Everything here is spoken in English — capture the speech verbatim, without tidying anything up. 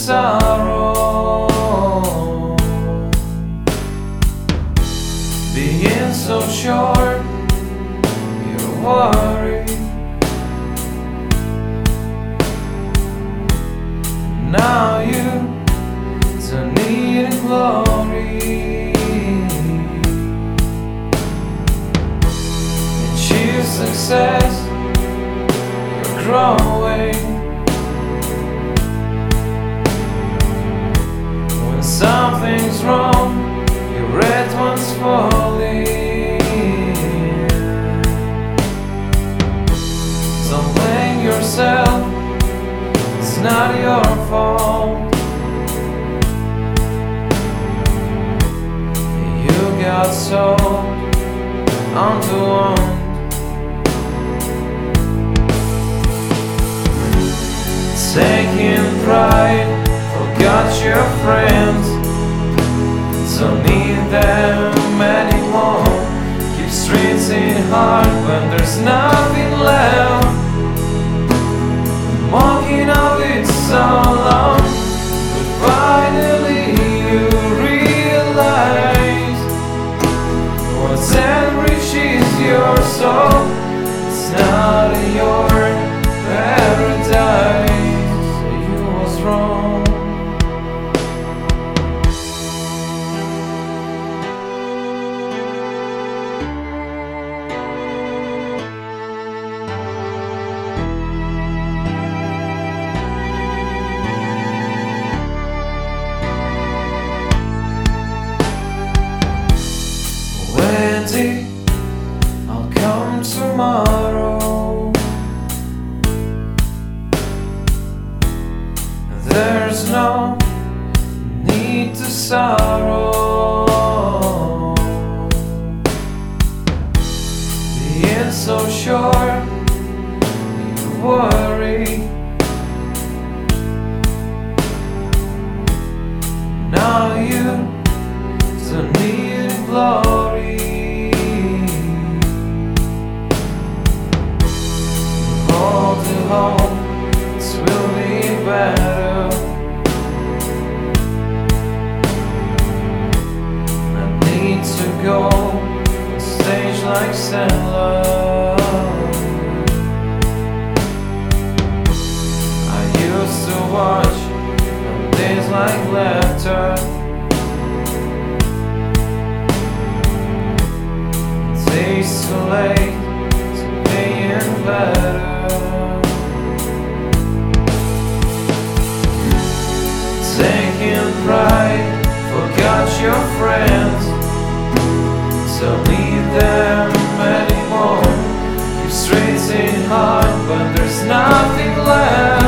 sorrow, being so sure you're worried. Now you don't need glory, achieve success, you're growing. When something's wrong, your red one's falling. Don't blame yourself, it's not your fault. You got sold onto one. Taking pride, forgot your friends. Don't need them anymore. Keep streets in heart when there's nothing left. Walking of it so long, but finally you realize what's enriches your soul. It's not your paradise. You was wrong. Wendy, I'll come tomorrow. There's no need to sorrow, being so sure you worry. Now you don't need glory. Hold it home, it will be better. I need to go on stage like Stella. I used to watch on days like Laughter. It's too late to paying better. Taking pride, forgot your friends. Don't need them anymore. Keep streets in heart, but there's nothing left.